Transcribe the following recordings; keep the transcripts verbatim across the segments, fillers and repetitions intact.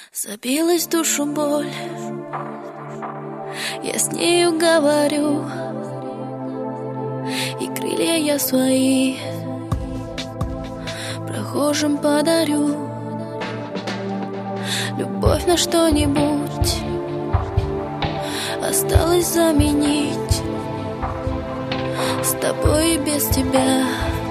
Забилась в душу боль, я с нею говорю, и крылья я свои прохожим подарю. Любовь на что-нибудь осталось заменить, с тобой и без тебя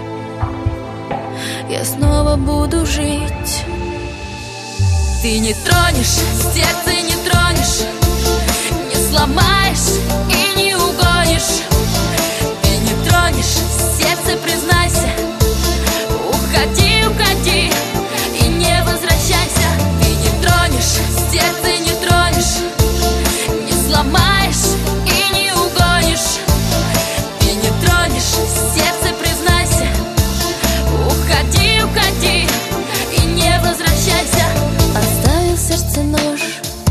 я снова буду жить. Ты не тронешь, сердце не тронешь, не сломаешь и не угонишь. Ты не тронешь, сердце признайся, уходи, уходи и не возвращайся. Ты не тронешь, сердце не тронешь, не сломаешь и не угонишь. Ты не тронешь, сердце признайся, уходи, уходи и не возвращайся. Оставил сердце нож,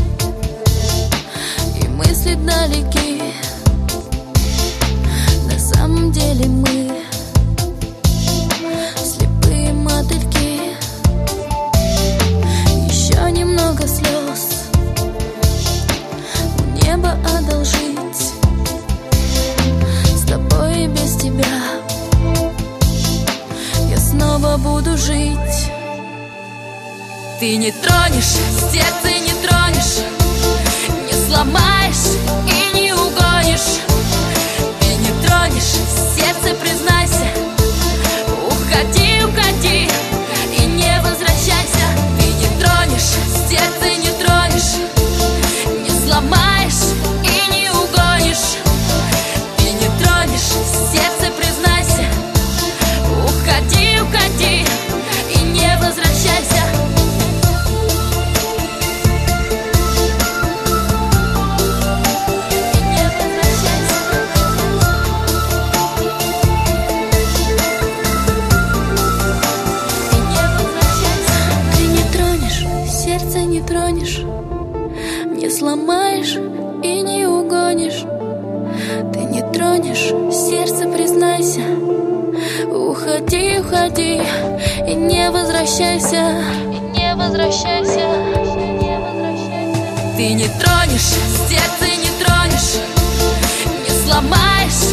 и мысли далеки. На самом деле мы слепые мотыльки. Еще немного слез у неба одолжить, с тобой и без тебя я снова буду жить. Ты не тронешь, сердце не тронешь, не сломаешь и не угонишь. Ты не тронешь, сердце признайся, уходи, уходи и не возвращайся. Ты не тронешь, сердце не тронешь, не сломаешь и не угонишь. Ты не тронешь, сердце признайся, уходи, уходи и не возвращайся. Не тронешь, не сломаешь и не угонишь. Ты не тронешь, сердце признайся, уходи, уходи и не возвращайся, и не возвращайся, не возвращайся. Ты не тронешь, сердце не тронешь, не сломаешь